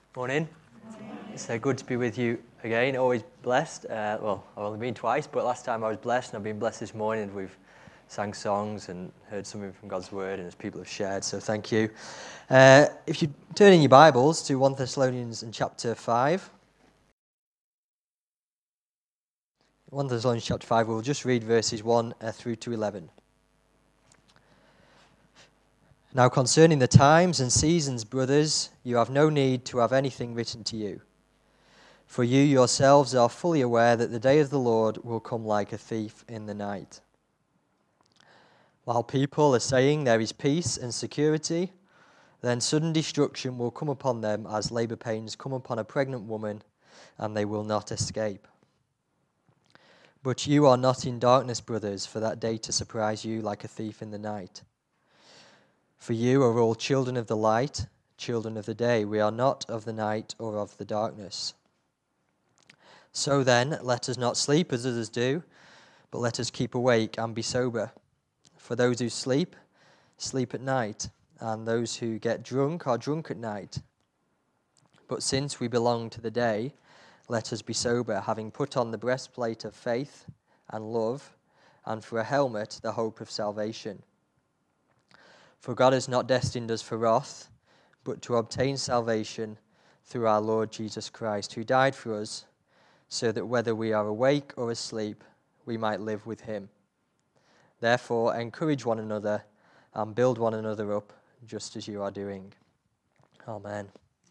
Morning. It's good to be with you again. Always blessed. I've only been twice, but last time I was blessed, and I've been blessed this morning. And we've sang songs and heard something from God's Word, and as people have shared, so thank you. If you turn in your Bibles to 1 Thessalonians and chapter 5. 1 Thessalonians chapter 5, we'll just read verses 1 through to 11. Now concerning the times and seasons, brothers, you have no need to have anything written to you. For you yourselves are fully aware that the day of the Lord will come like a thief in the night. While people are saying there is peace and security, then sudden destruction will come upon them as labor pains come upon a pregnant woman, and they will not escape. But you are not in darkness, brothers, for that day to surprise you like a thief in the night. For you are all children of the light, children of the day. We are not of the night or of the darkness. So then, let us not sleep as others do, but let us keep awake and be sober. For those who sleep, sleep at night, and those who get drunk are drunk at night. But since we belong to the day, let us be sober, having put on the breastplate of faith and love, and for a helmet the hope of salvation. For God has not destined us for wrath, but to obtain salvation through our Lord Jesus Christ, who died for us, so that whether we are awake or asleep, we might live with him. Therefore, encourage one another and build one another up, just as you are doing. Amen.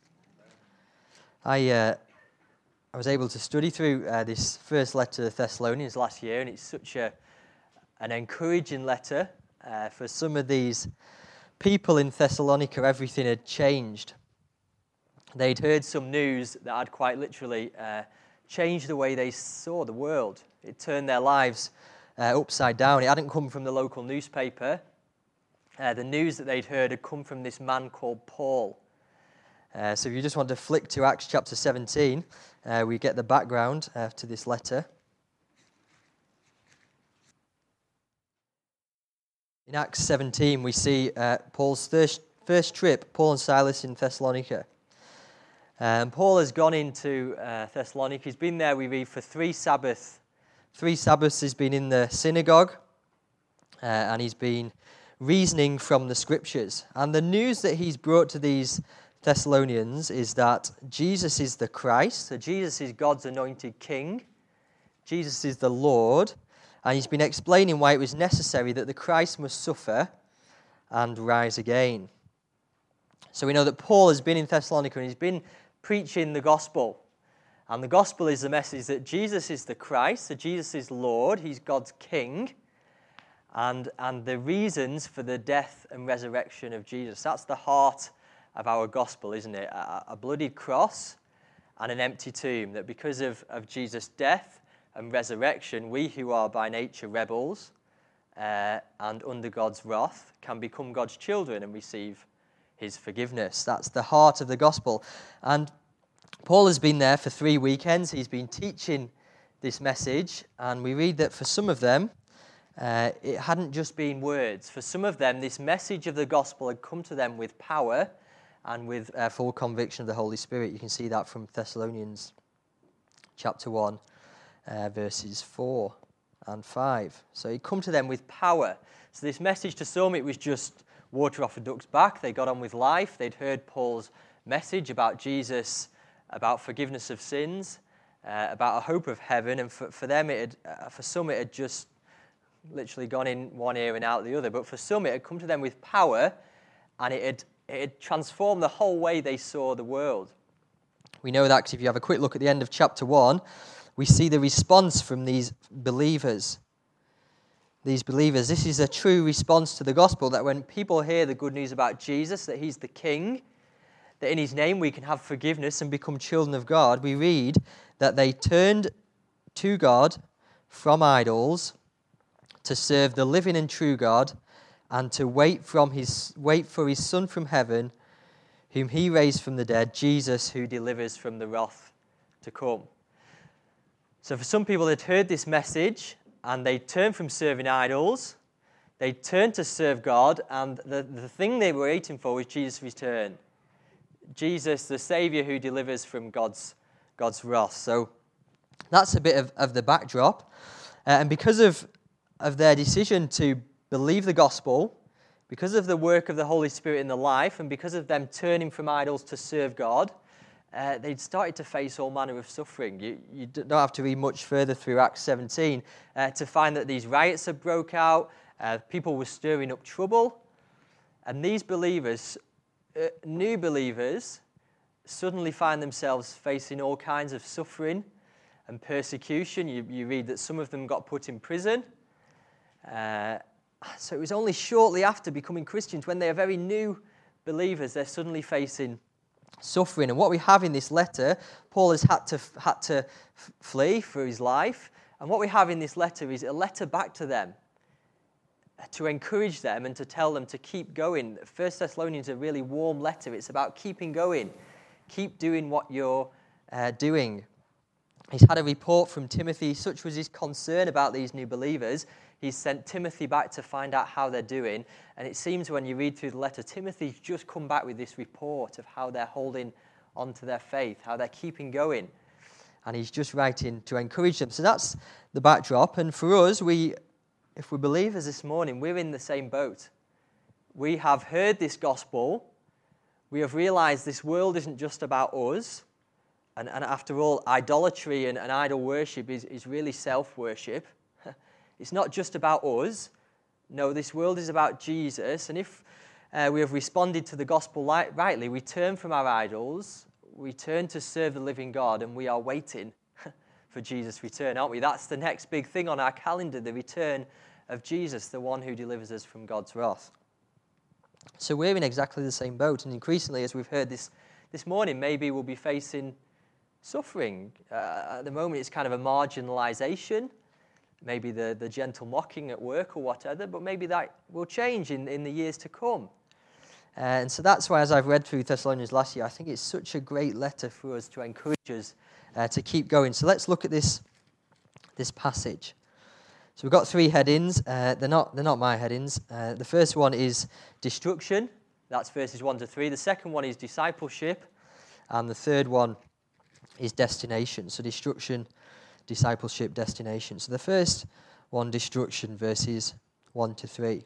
I was able to study through this first letter to the Thessalonians last year, and it's such an encouraging letter. For some of these people in Thessalonica, everything had changed. They'd heard some news that had quite literally changed the way they saw the world. It turned their lives upside down. It hadn't come from the local newspaper. The news that they'd heard had come from this man called Paul. So if you just want to flick to Acts chapter 17, we get the background to this letter. In Acts 17, we see Paul's first trip, Paul and Silas in Thessalonica. Paul has gone into Thessalonica. He's been there, we read, for 3 Sabbaths. 3 Sabbaths he's been in the synagogue, and he's been reasoning from the Scriptures. And the news that he's brought to these Thessalonians is that Jesus is the Christ, so Jesus is God's anointed King. Jesus is the Lord. And he's been explaining why it was necessary that the Christ must suffer and rise again. So we know that Paul has been in Thessalonica and he's been preaching the gospel. And the gospel is the message that Jesus is the Christ, that Jesus is Lord, he's God's King, and the reasons for the death and resurrection of Jesus. That's the heart of our gospel, isn't it? A bloodied cross and an empty tomb, that because of Jesus' death and resurrection, we who are by nature rebels and under God's wrath can become God's children and receive his forgiveness. That's the heart of the gospel. And Paul has been there for 3 weekends. He's been teaching this message, and we read that for some of them, it hadn't just been words. For some of them, this message of the gospel had come to them with power and with full conviction of the Holy Spirit. You can see that from Thessalonians chapter 1. Verses 4 and 5. So he'd come to them with power. So this message to some, it was just water off a duck's back. They got on with life. They'd heard Paul's message about Jesus, about forgiveness of sins, about a hope of heaven. And for them, for some, it had just literally gone in one ear and out the other. But for some, it had come to them with power, and it had transformed the whole way they saw the world. We know that because if you have a quick look at the end of chapter 1, we see the response from these believers. These believers, this is a true response to the gospel, that when people hear the good news about Jesus, that he's the King, that in his name we can have forgiveness and become children of God, we read that they turned to God from idols to serve the living and true God and to wait for his Son from heaven, whom he raised from the dead, Jesus, who delivers from the wrath to come. So for some people, they'd heard this message, and they turned from serving idols, they turned to serve God, and the thing they were waiting for was Jesus' return. Jesus, the Saviour who delivers from God's wrath. So that's a bit of the backdrop. And because of their decision to believe the gospel, because of the work of the Holy Spirit in their life, and because of them turning from idols to serve God, they'd started to face all manner of suffering. You don't have to read much further through Acts 17 to find that these riots had broke out, people were stirring up trouble, and these believers, new believers, suddenly find themselves facing all kinds of suffering and persecution. You read that some of them got put in prison. So it was only shortly after becoming Christians, when they are very new believers, they're suddenly facing suffering. And what we have in this letter, Paul has had to flee for his life. And what we have in this letter is a letter back to them to encourage them and to tell them to keep going. 1 Thessalonians is a really warm letter. It's about keeping going. Keep doing what you're doing. He's had a report from Timothy. Such was his concern about these new believers. He's sent Timothy back to find out how they're doing. And it seems when you read through the letter, Timothy's just come back with this report of how they're holding on to their faith, how they're keeping going. And he's just writing to encourage them. So that's the backdrop. And for us, if we're believers this morning, we're in the same boat. We have heard this gospel. We have realized this world isn't just about us. And after all, idolatry and idol worship is really self-worship. It's not just about us. No, this world is about Jesus. And if we have responded to the gospel rightly, we turn from our idols, we turn to serve the living God, and we are waiting for Jesus' return, aren't we? That's the next big thing on our calendar, the return of Jesus, the one who delivers us from God's wrath. So we're in exactly the same boat. And increasingly, as we've heard this morning, maybe we'll be facing suffering. At the moment, it's kind of a marginalization. Maybe the gentle mocking at work or whatever, but maybe that will change in the years to come. And so that's why, as I've read through Thessalonians last year, I think it's such a great letter for us to encourage us to keep going. So let's look at this passage. So we've got three headings. They're not my headings. The first one is destruction. That's verses 1 to 3. The second one is discipleship. And the third one is destination. So destruction, discipleship, destination. So the first one, destruction, verses 1 to 3.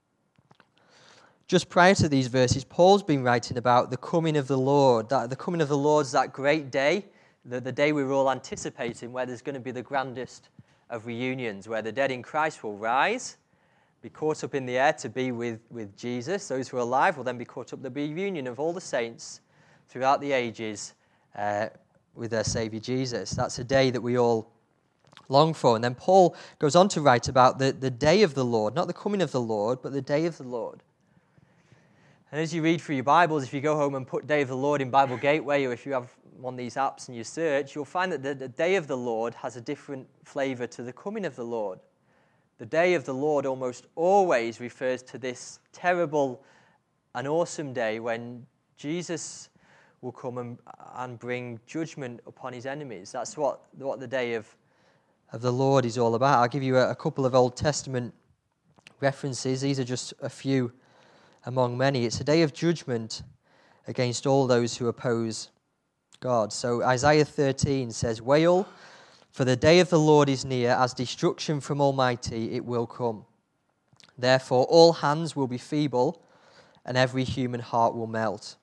Just prior to these verses, Paul's been writing about the coming of the Lord. The coming of the Lord's that great day, the day we were all anticipating, where there's going to be the grandest of reunions, where the dead in Christ will rise, be caught up in the air to be with Jesus. Those who are alive will then be caught up. There'll be a reunion of all the saints throughout the ages with their Saviour Jesus. That's a day that we all long for. And then Paul goes on to write about the day of the Lord, not the coming of the Lord, but the day of the Lord. And as you read through your Bibles, if you go home and put Day of the Lord in Bible Gateway, or if you have one of these apps and you search, you'll find that the day of the Lord has a different flavour to the coming of the Lord. The day of the Lord almost always refers to this terrible and awesome day when Jesus will come and bring judgment upon his enemies. That's what the day of the Lord is all about. I'll give you a couple of Old Testament references. These are just a few among many. It's a day of judgment against all those who oppose God. So Isaiah 13 says, "Wail, for the day of the Lord is near, as destruction from Almighty it will come. Therefore all hands will be feeble, and every human heart will melt."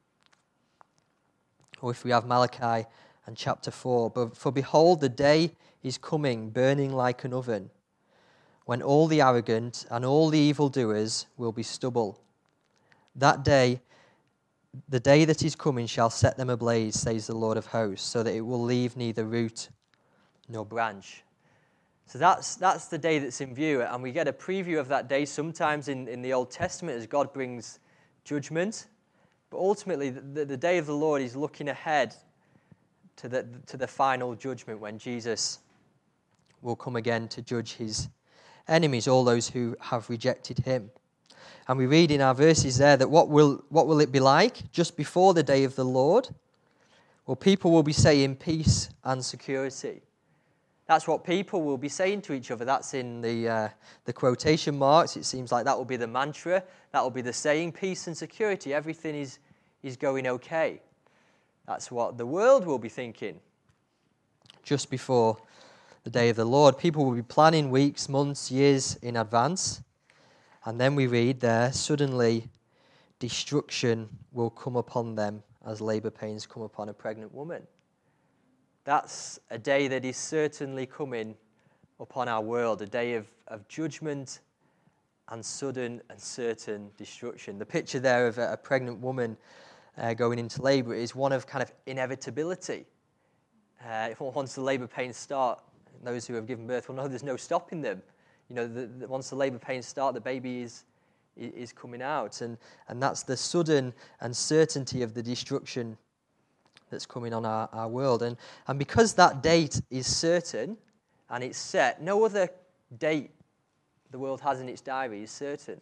Or if we have Malachi and chapter 4, "For behold, the day is coming, burning like an oven, when all the arrogant and all the evildoers will be stubble. That day, the day that is coming shall set them ablaze, says the Lord of hosts, so that it will leave neither root nor branch." So that's the day that's in view, and we get a preview of that day sometimes in the Old Testament as God brings judgment. But ultimately, the day of the Lord is looking ahead to the final judgment when Jesus will come again to judge his enemies, all those who have rejected him. And we read in our verses there that what will it be like just before the day of the Lord? Well, people will be saying peace and security. That's what people will be saying to each other. That's in the quotation marks. It seems like that will be the mantra. That will be the saying, peace and security. Everything is is going okay. That's what the world will be thinking. Just before the day of the Lord, people will be planning weeks, months, years in advance. And then we read there, suddenly destruction will come upon them as labor pains come upon a pregnant woman. That's a day that is certainly coming upon our world, a day of judgment and sudden and certain destruction. The picture there of a pregnant woman going into labor is one of kind of inevitability. Once the labor pains start, those who have given birth will know there's no stopping them. Once the labor pains start, the baby is coming out. And that's the sudden uncertainty of the destruction that's coming on our world. And because that date is certain and it's set, no other date the world has in its diary is certain.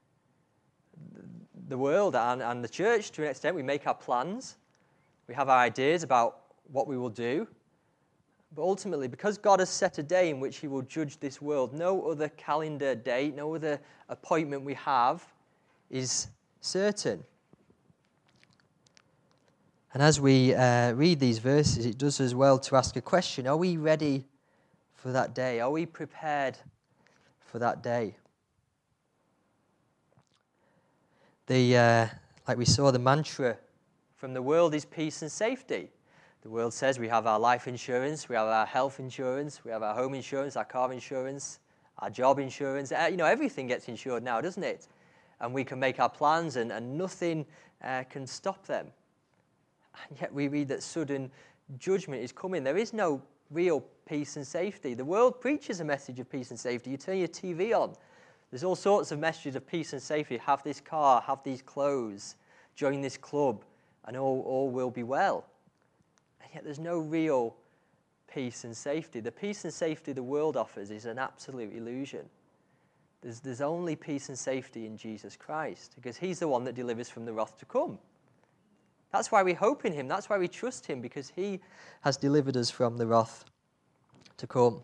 The world and the church, to an extent, we make our plans. We have our ideas about what we will do. But ultimately, because God has set a day in which he will judge this world, no other calendar date, no other appointment we have is certain. And as we read these verses, it does as well to ask a question. Are we ready for that day? Are we prepared for that day? Like we saw, the mantra from the world is peace and safety. The world says we have our life insurance, we have our health insurance, we have our home insurance, our car insurance, our job insurance. Everything gets insured now, doesn't it? And we can make our plans and nothing can stop them. And yet we read that sudden judgment is coming. There is no real peace and safety. The world preaches a message of peace and safety. You turn your TV on, there's all sorts of messages of peace and safety. Have this car, have these clothes, join this club, and all will be well. And yet there's no real peace and safety. The peace and safety the world offers is an absolute illusion. There's only peace and safety in Jesus Christ, because he's the one that delivers from the wrath to come. That's why we hope in him. That's why we trust him, because he has delivered us from the wrath to come.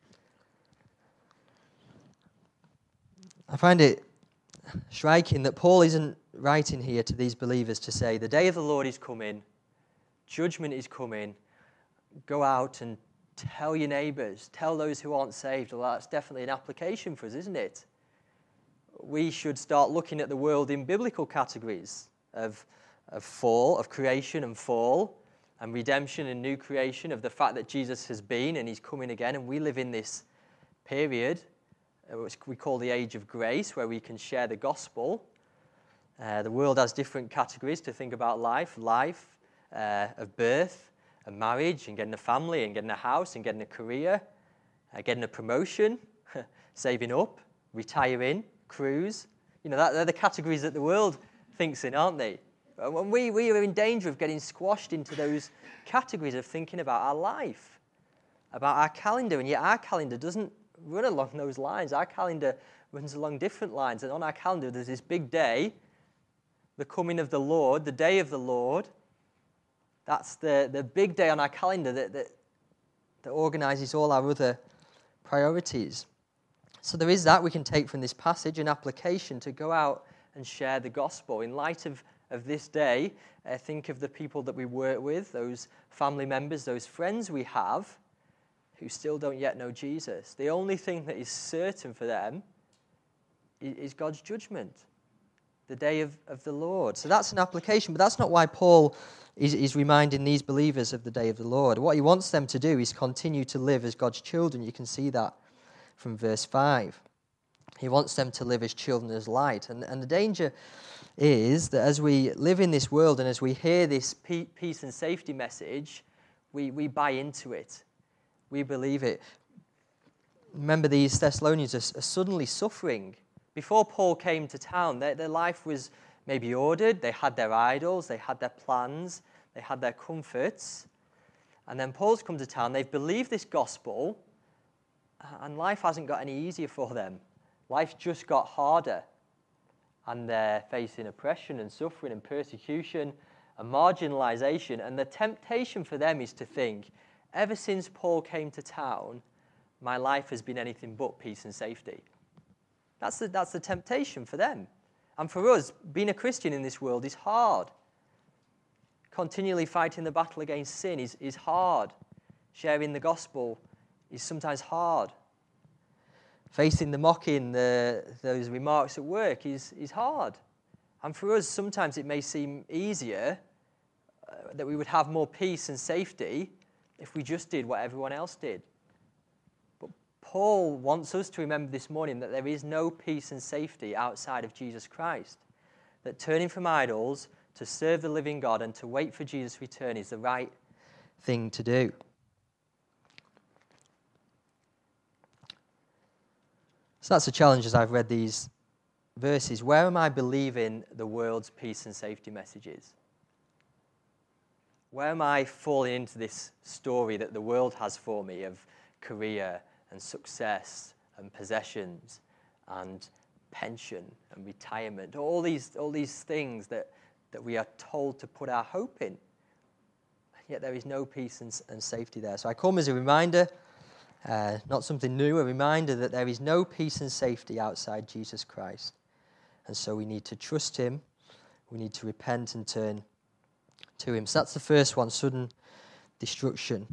I find it striking that Paul isn't writing here to these believers to say, the day of the Lord is coming, judgment is coming, go out and tell your neighbours, tell those who aren't saved. Well, that's definitely an application for us, isn't it? We should start looking at the world in biblical categories of fall, of creation and fall, and redemption and new creation, of the fact that Jesus has been and he's coming again, and we live in this period, which we call the age of grace, where we can share the gospel. The world has different categories to think about life of birth and marriage and getting a family and getting a house and getting a career, getting a promotion, saving up, retiring, cruise. They're the categories that the world thinks in, aren't they? And we are in danger of getting squashed into those categories of thinking about our life, about our calendar, and yet our calendar doesn't run along those lines. Our calendar runs along different lines, and on our calendar there's this big day, the coming of the Lord, the day of the Lord. That's the big day on our calendar that organizes all our other priorities. So there is that we can take from this passage, an application to go out and share the gospel. In light of this day, think of the people that we work with, those family members, those friends we have who still don't yet know Jesus. The only thing that is certain for them is God's judgment, the day of the Lord. So that's an application, but that's not why Paul is reminding these believers of the day of the Lord. What he wants them to do is continue to live as God's children. You can see that from verse 5. He wants them to live as children of light. And the danger is that as we live in this world and as we hear this peace and safety message, we buy into it. We believe it. Remember, these Thessalonians are suddenly suffering. Before Paul came to town, their life was maybe ordered. They had their idols, they had their plans, they had their comforts. And then Paul's come to town, they've believed this gospel, and life hasn't got any easier for them. Life just got harder. And they're facing oppression and suffering and persecution and marginalization. And the temptation for them is to think, ever since Paul came to town, my life has been anything but peace and safety. That's the temptation for them. And for us, being a Christian in this world is hard. continually fighting the battle against sin is hard. Sharing the gospel is sometimes hard. Facing the mocking, those remarks at work is hard. And for us, sometimes it may seem easier that we would have more peace and safety if we just did what everyone else did. But Paul wants us to remember this morning that there is no peace and safety outside of Jesus Christ. That turning from idols to serve the living God and to wait for Jesus' return is the right thing to do. So that's a challenge as I've read these verses. Where am I believing the world's peace and safety messages? Where am I falling into this story that the world has for me of career and success and possessions and pension and retirement? All these things that we are told to put our hope in. Yet there is no peace and safety there. So I come as a reminder, not something new, a reminder that there is no peace and safety outside Jesus Christ. And so we need to trust him. We need to repent and turn to him. So that's the first one, sudden destruction.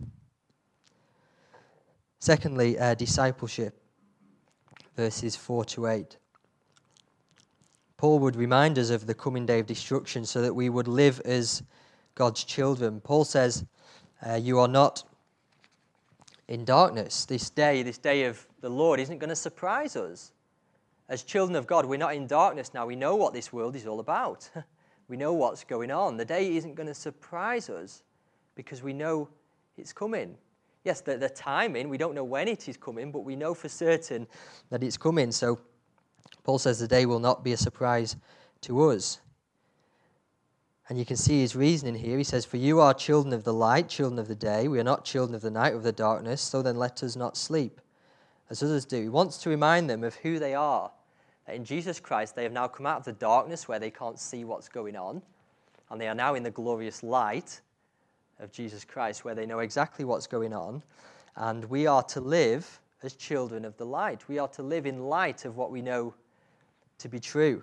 Secondly, discipleship, verses 4-8. Paul would remind us of the coming day of destruction so that we would live as God's children. Paul says, you are not in darkness. This day of the Lord isn't going to surprise us. As children of God, we're not in darkness now. We know what this world is all about. We know what's going on. The day isn't going to surprise us because we know it's coming. Yes, the timing, we don't know when it is coming, but we know for certain that it's coming. So Paul says the day will not be a surprise to us. And you can see his reasoning here. He says, for you are children of the light, children of the day. We are not children of the night, of the darkness. So then let us not sleep, as others do. He wants to remind them of who they are. That in Jesus Christ, they have now come out of the darkness where they can't see what's going on. And they are now in the glorious light of Jesus Christ where they know exactly what's going on. And we are to live as children of the light. We are to live in light of what we know to be true.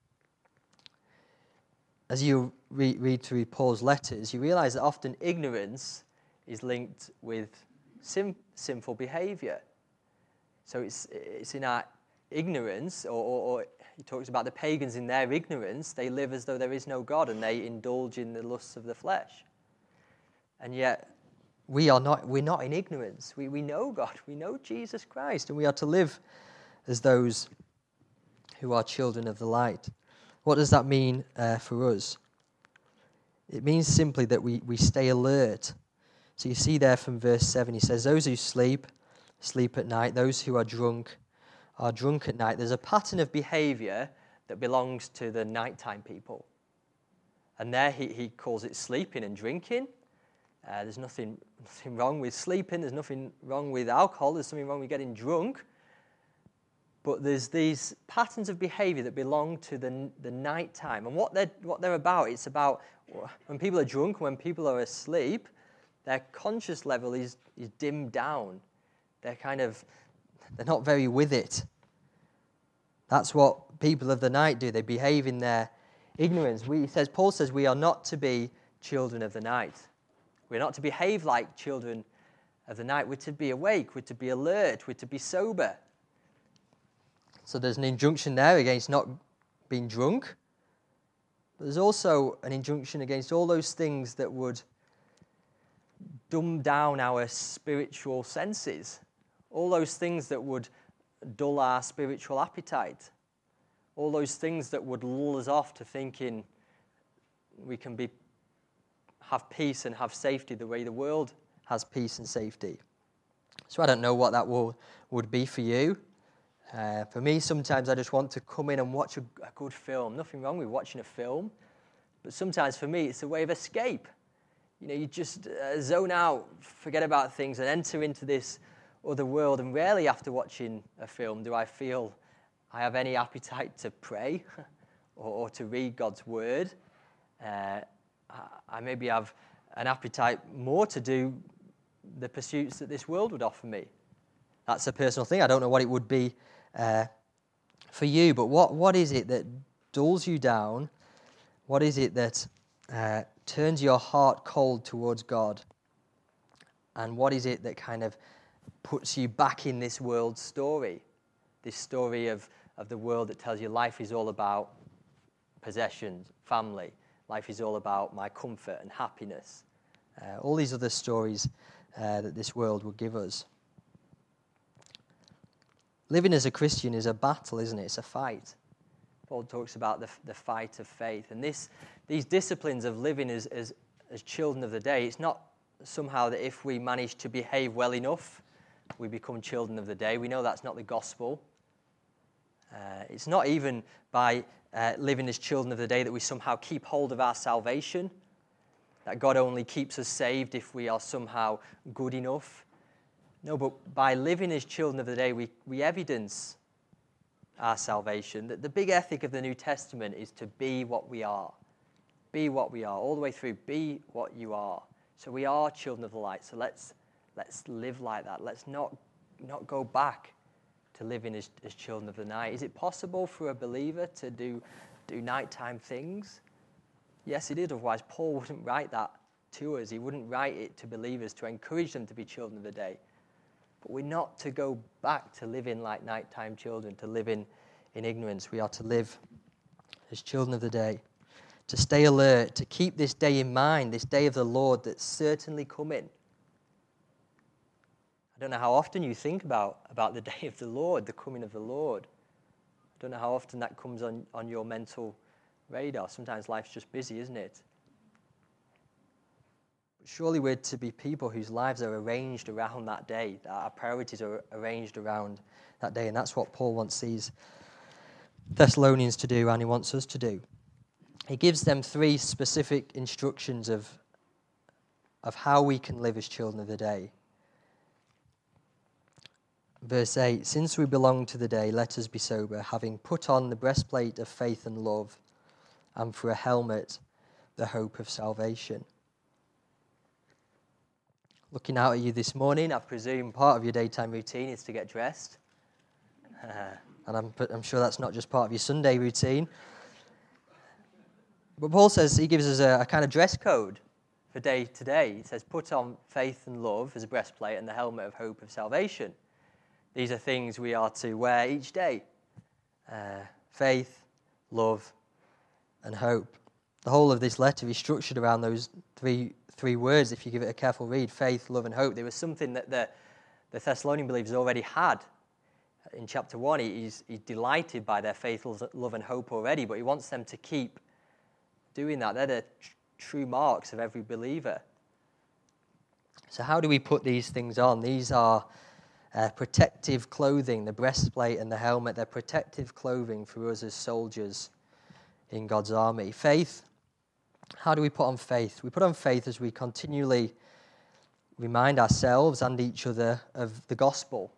As you read through Paul's letters, you realize that often ignorance is linked with sinful behavior. So it's in our ignorance, or he talks about the pagans in their ignorance, they live as though there is no God and they indulge in the lusts of the flesh. And yet we're not in ignorance. We know God, we know Jesus Christ, and we are to live as those who are children of the light. What does that mean for us? It means simply that we stay alert. So you see there from verse 7, he says, those who sleep at night. Those who are drunk at night. There's a pattern of behavior that belongs to the nighttime people. And there he calls it sleeping and drinking. There's nothing wrong with sleeping. There's nothing wrong with alcohol. There's something wrong with getting drunk. But there's these patterns of behavior that belong to the nighttime. And what they're about, it's about when people are drunk, when people are asleep, their conscious level is dimmed down. They're not very with it. That's what people of the night do. They behave in their ignorance. Paul says we are not to be children of the night. We're not to behave like children of the night. We're to be awake. We're to be alert. We're to be sober. So there's an injunction there against not being drunk. But there's also an injunction against all those things that would dumb down our spiritual senses. All those things that would dull our spiritual appetite. All those things that would lull us off to thinking we can have peace and have safety the way the world has peace and safety. So I don't know what that would be for you. For me, sometimes I just want to come in and watch a good film. Nothing wrong with watching a film. But sometimes for me, it's a way of escape. You just zone out, forget about things, and enter into this other world. And rarely after watching a film do I feel I have any appetite to pray or to read God's word. I maybe have an appetite more to do the pursuits that this world would offer me. That's a personal thing. I don't know what it would be for you, but what is it that dulls you down? What is it that turns your heart cold towards God? And what is it that kind of puts you back in this world story? This story of the world that tells you life is all about possessions, family. Life is all about my comfort and happiness. All these other stories that this world will give us. Living as a Christian is a battle, isn't it? It's a fight. Paul talks about the fight of faith. And these disciplines of living as children of the day, it's not somehow that if we manage to behave well enough, we become children of the day. We know that's not the gospel. It's not even by living as children of the day that we somehow keep hold of our salvation, that God only keeps us saved if we are somehow good enough. No, but by living as children of the day, we evidence our salvation. That the big ethic of the New Testament is to be what we are. Be what we are, all the way through. Be what you are. So we are children of the light. So let's live like that. Let's not go back to living as children of the night. Is it possible for a believer to do nighttime things? Yes, it is. Otherwise, Paul wouldn't write that to us. He wouldn't write it to believers to encourage them to be children of the day. But we're not to go back to living like nighttime children, to live in ignorance. We are to live as children of the day, to stay alert, to keep this day in mind, this day of the Lord that's certainly coming. I don't know how often you think about the day of the Lord, the coming of the Lord. I don't know how often that comes on your mental radar. Sometimes life's just busy, isn't it? But surely we're to be people whose lives are arranged around that day, that our priorities are arranged around that day, and that's what Paul wants these Thessalonians to do, and he wants us to do. He gives them 3 specific instructions of how we can live as children of the day. Verse 8, since we belong to the day, let us be sober, having put on the breastplate of faith and love, and for a helmet, the hope of salvation. Looking out at you this morning, I presume part of your daytime routine is to get dressed. And I'm sure that's not just part of your Sunday routine. But Paul says, he gives us a kind of dress code for day to day. He says, put on faith and love as a breastplate and the helmet of hope of salvation. These are things we are to wear each day. Faith, love, and hope. The whole of this letter is structured around those three words, if you give it a careful read: faith, love, and hope. There was something that the Thessalonian believers already had. In chapter 1, he's delighted by their faith, love, and hope already, but he wants them to keep doing that. They're the true marks of every believer. So how do we put these things on? These are protective clothing, the breastplate and the helmet. They're protective clothing for us as soldiers in God's army. Faith. How do we put on faith? We put on faith as we continually remind ourselves and each other of the gospel,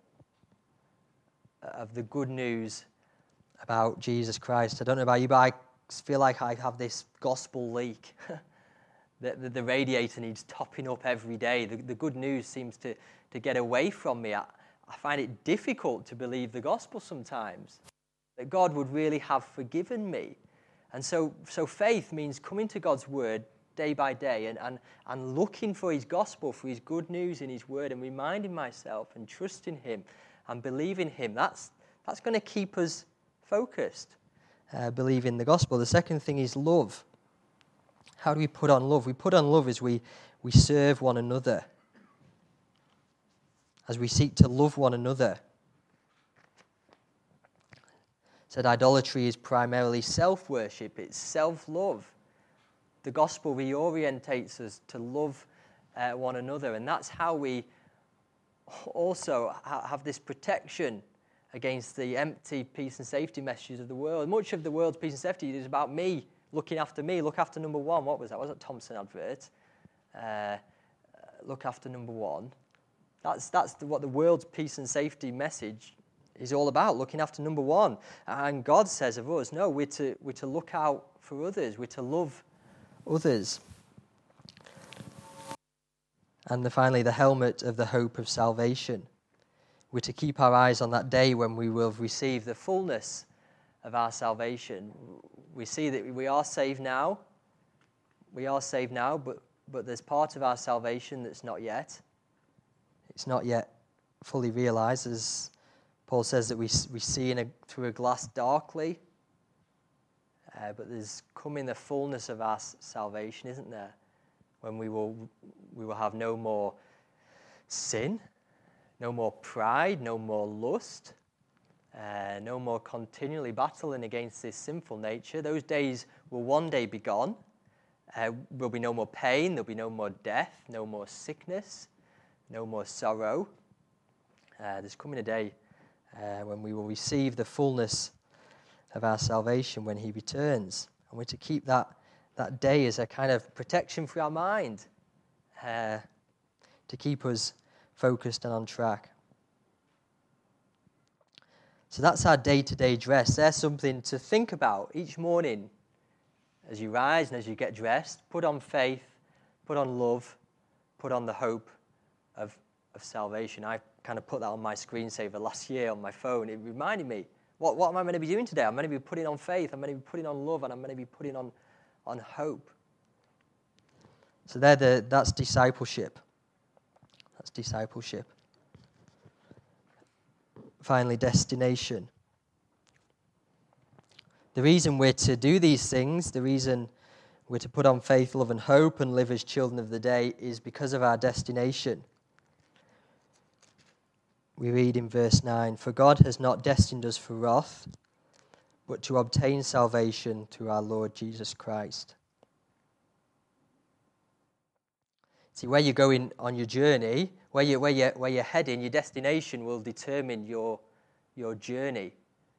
of the good news about Jesus Christ. I don't know about you, but I feel like I have this gospel leak. The radiator needs topping up every day. The good news seems to get away from me. I find it difficult to believe the gospel sometimes, that God would really have forgiven me. And so faith means coming to God's word day by day and looking for his gospel, for his good news in his word, and reminding myself and trusting him and believing him. That's going to keep us focused, believing the gospel. The second thing is love. How do we put on love? We put on love as we serve one another, as we seek to love one another. Said idolatry is primarily self-worship, it's self-love. The gospel reorientates us to love one another, and that's how we also have this protection against the empty peace and safety messages of the world. Much of the world's peace and safety is about me, looking after me, look after number one. What was that? Was that Thompson advert? Look after number one. That's what the world's peace and safety message is all about, looking after number one. And God says of us, no, we're to look out for others. We're to love others. And finally, the helmet of the hope of salvation. We're to keep our eyes on that day when we will receive the fullness of our salvation. We see that we are saved now. We are saved now, but there's part of our salvation that's not yet. It's not yet fully realized, as Paul says that we see through a glass darkly. But there's coming the fullness of our salvation, isn't there? When we will have no more sin, no more pride, no more lust, no more continually battling against this sinful nature. Those days will one day be gone. There'll be no more pain, there'll be no more death, no more sickness, no more sorrow. There's coming a day when we will receive the fullness of our salvation when he returns. And we're to keep that day as a kind of protection for our mind, to keep us focused and on track. So that's our day-to-day dress. There's something to think about each morning as you rise and as you get dressed. Put on faith, put on love, put on the hope of salvation. I kind of put that on my screensaver last year on my phone. It reminded me, what am I meant to be doing today? I'm meant to be putting on faith, I'm meant to be putting on love, and I'm meant to be putting on hope. So that's discipleship. That's discipleship. Finally, destination. The reason we're to do these things, the reason we're to put on faith, love, and hope and live as children of the day is because of our destination. We read in verse 9, "For God has not destined us for wrath, but to obtain salvation through our Lord Jesus Christ." See, where you're going on your journey, where you're heading, your destination will determine your journey.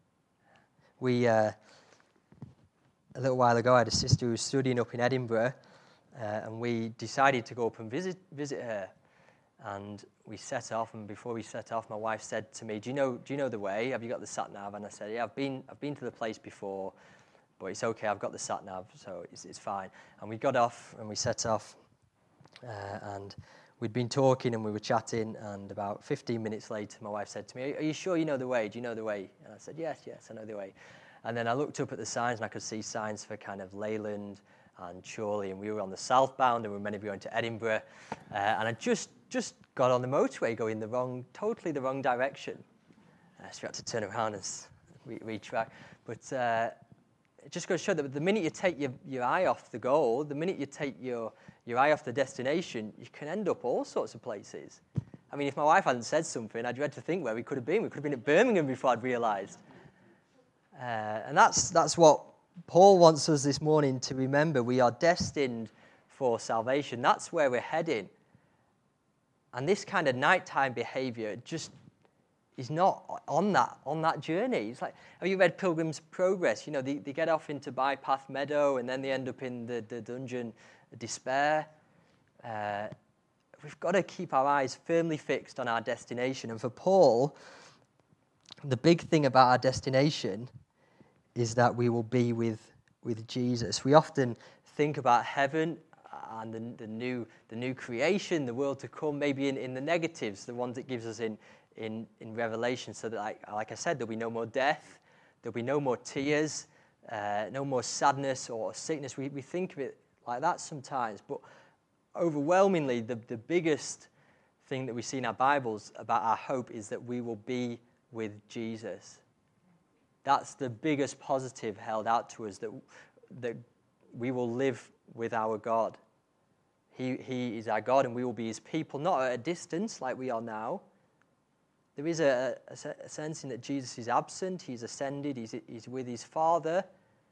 A little while ago, I had a sister who was studying up in Edinburgh, and we decided to go up and visit her. And we set off, and before we set off, my wife said to me, "Do you know the way? Have you got the sat nav?" And I said, "Yeah, I've been to the place before, but it's okay. I've got the sat nav, so it's fine." And we got off, and we set off, and we'd been talking, and we were chatting, and about 15 minutes later, my wife said to me, "Are you sure you know the way? Do you know the way?" And I said, Yes, I know the way." And then I looked up at the signs, and I could see signs for kind of Leyland and Chorley, and we were on the southbound, and we were meant to be going to Edinburgh, and I just got on the motorway going totally the wrong direction. So we had to turn around and retrack. But it just goes to show that the minute you take your eye off the goal, the minute you take your eye off the destination, you can end up all sorts of places. I mean, if my wife hadn't said something, I dread to think where we could have been. We could have been at Birmingham before I'd realised. And that's what Paul wants us this morning to remember. We are destined for salvation. That's where we're heading. And this kind of nighttime behavior just is not on that journey. It's like, have you read Pilgrim's Progress? You know, they get off into Bypath Meadow, and then they end up in the dungeon Despair. We've got to keep our eyes firmly fixed on our destination. And for Paul, the big thing about our destination is that we will be with Jesus. We often think about heaven and the new creation, the world to come, maybe in the negatives, the ones it gives us in Revelation, so that, like I said, there'll be no more death, there'll be no more tears, no more sadness or sickness. We think of it like that sometimes, but overwhelmingly, the biggest thing that we see in our Bibles about our hope is that we will be with Jesus. That's the biggest positive held out to us, that we will live with our God. He is our God, and we will be his people, not at a distance like we are now. There is a sense in that Jesus is absent, he's ascended, he's with his Father.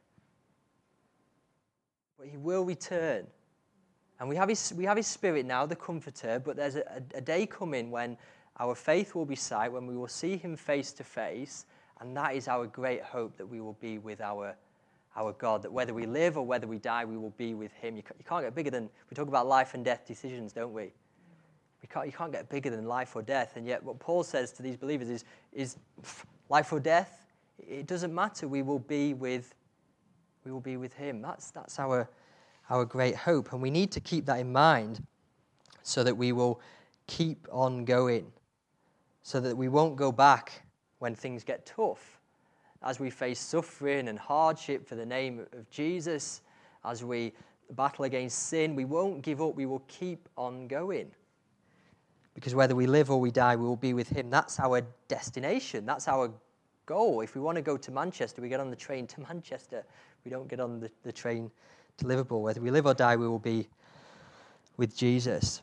But he will return. And we have his Spirit now, the Comforter, but there's a day coming when our faith will be sight, when we will see him face to face, and that is our great hope, that we will be with our God, that whether we live or whether we die, we will be with him. You can't get bigger than, we talk about life and death decisions, don't we? You can't get bigger than life or death, and yet what Paul says to these believers is life or death, it doesn't matter, we will be with him. That's our great hope, and we need to keep that in mind so that we will keep on going, so that we won't go back when things get tough, as we face suffering and hardship for the name of Jesus, as we the battle against sin. We won't give up. We will keep on going. Because whether we live or we die, we will be with him. That's our destination. That's our goal. If we want to go to Manchester, we get on the train to Manchester. We don't get on the train to Liverpool. Whether we live or die, we will be with Jesus.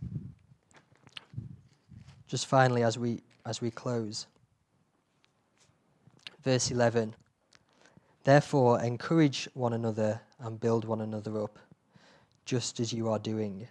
Just finally, as we close, verse 11. Therefore, encourage one another and build one another up, just as you are doing.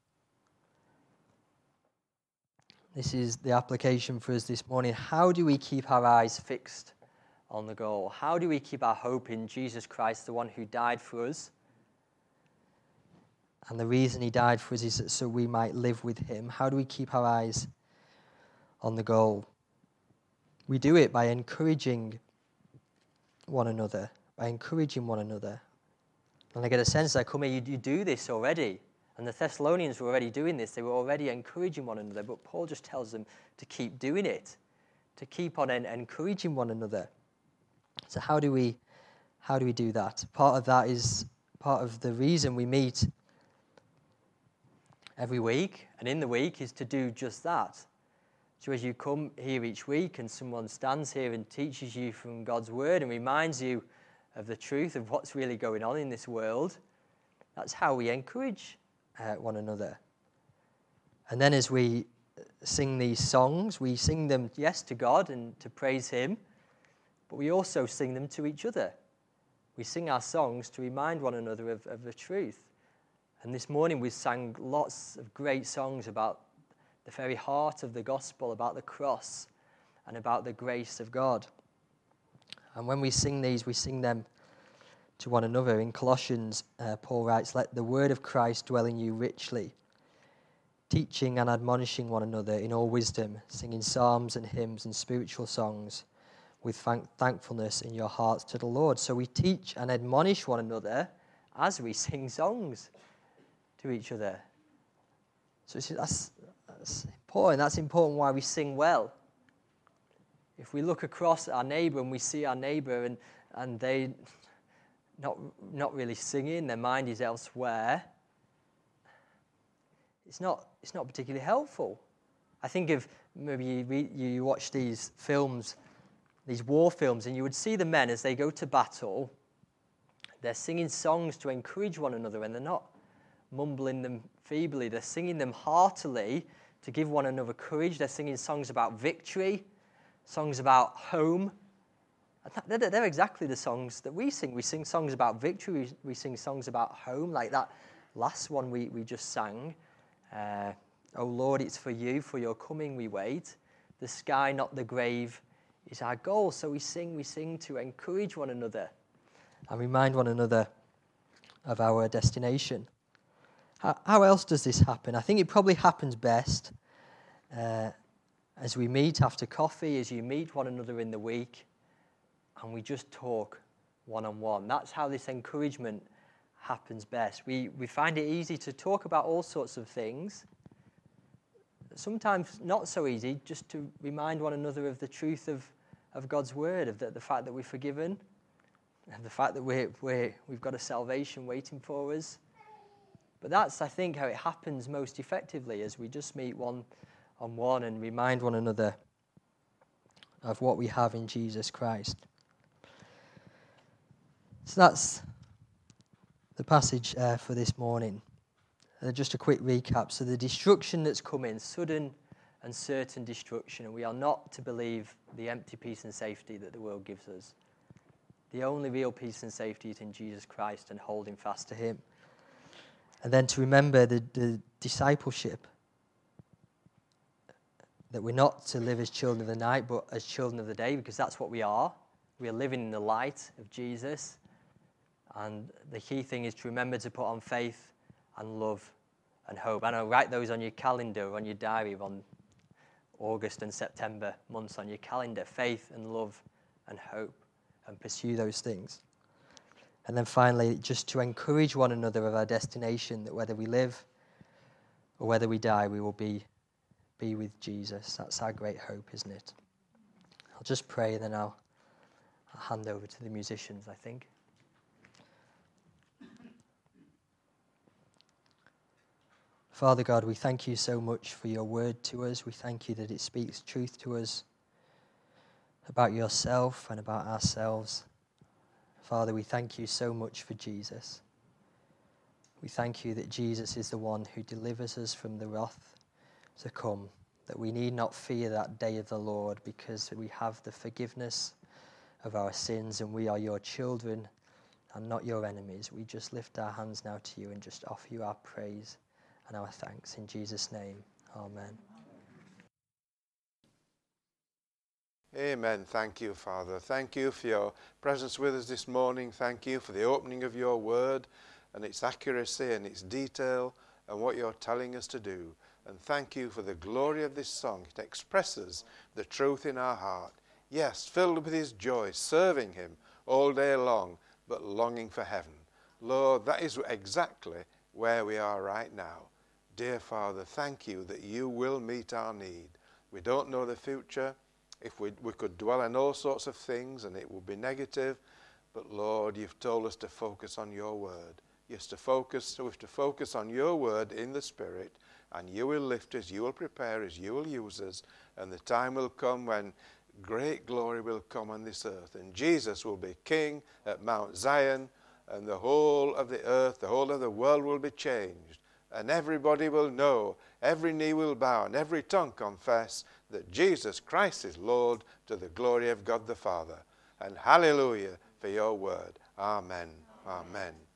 This is the application for us this morning. How do we keep our eyes fixed on the goal? How do we keep our hope in Jesus Christ, the one who died for us? And the reason he died for us is so we might live with him. How do we keep our eyes on the goal? We do it by encouraging one another, And I get a sense that, come here, you do this already. And the Thessalonians were already doing this. They were already encouraging one another. But Paul just tells them to keep doing it, to keep on encouraging one another. So how do we do that? Part of the reason we meet every week and in the week is to do just that. So as you come here each week and someone stands here and teaches you from God's word and reminds you of the truth of what's really going on in this world, that's how we encourage one another. And then as we sing these songs, we sing them, yes, to God and to praise him, but we also sing them to each other. We sing our songs to remind one another of the truth. And this morning we sang lots of great songs about the very heart of the gospel, about the cross and about the grace of God. And when we sing these, we sing them to one another. In Colossians, Paul writes, "Let the word of Christ dwell in you richly, teaching and admonishing one another in all wisdom, singing psalms and hymns and spiritual songs with thankfulness in your hearts to the Lord." So we teach and admonish one another as we sing songs to each other. So that's important. That's important why we sing well. If we look across our neighbour and we see our neighbour and they not really singing, their mind is elsewhere, it's not particularly helpful. I think of maybe you watch these films, these war films, and you would see the men as they go to battle, they're singing songs to encourage one another, and they're not mumbling them feebly, they're singing them heartily to give one another courage. They're singing songs about victory, songs about home. They're exactly the songs that we sing. We sing songs about victory. We sing songs about home, like that last one we just sang. Oh Lord, it's for you, for your coming we wait. The sky, not the grave, is our goal. So we sing to encourage one another and remind one another of our destination. How else does this happen? I think it probably happens best as we meet after coffee, as you meet one another in the week, and we just talk one-on-one. That's how this encouragement happens best. We find it easy to talk about all sorts of things. Sometimes not so easy, just to remind one another of the truth of God's word, of the fact that we're forgiven, and the fact that we've got a salvation waiting for us. But that's, I think, how it happens most effectively, as we just meet one-on-one and remind one another of what we have in Jesus Christ. So that's the passage for this morning. Just a quick recap. So the destruction that's coming, sudden and certain destruction, and we are not to believe the empty peace and safety that the world gives us. The only real peace and safety is in Jesus Christ and holding fast to him. And then to remember the discipleship, that we're not to live as children of the night, but as children of the day, because that's what we are. We are living in the light of Jesus. And the key thing is to remember to put on faith and love and hope. And I'll write those on your calendar, on your diary, on August and September months on your calendar. Faith and love and hope, and pursue those things. And then finally, just to encourage one another of our destination, that whether we live or whether we die, we will be with Jesus. That's our great hope, isn't it? I'll just pray, and then I'll hand over to the musicians, I think. Father God, we thank you so much for your word to us. We thank you that it speaks truth to us about yourself and about ourselves. Father, we thank you so much for Jesus. We thank you that Jesus is the one who delivers us from the wrath to come, that we need not fear that day of the Lord because we have the forgiveness of our sins and we are your children and not your enemies. We just lift our hands now to you and just offer you our praise and our thanks. In Jesus' name, amen. Amen. Thank you, Father. Thank you for your presence with us this morning. Thank you for the opening of your word and its accuracy and its detail and what you're telling us to do. And thank you for the glory of this song. It expresses the truth in our heart. Yes, filled with his joy, serving him all day long, but longing for heaven. Lord, that is exactly where we are right now. Dear Father, thank you that you will meet our need. We don't know the future. If we could dwell on all sorts of things and it would be negative, but Lord, you've told us to focus on your word. We have to focus on your word in the Spirit, and you will lift us, you will prepare us, you will use us, and the time will come when great glory will come on this earth, and Jesus will be King at Mount Zion, and the whole of the earth, the whole of the world will be changed, and everybody will know, every knee will bow, and every tongue confess that Jesus Christ is Lord, to the glory of God the Father. And hallelujah for your word. Amen. Amen.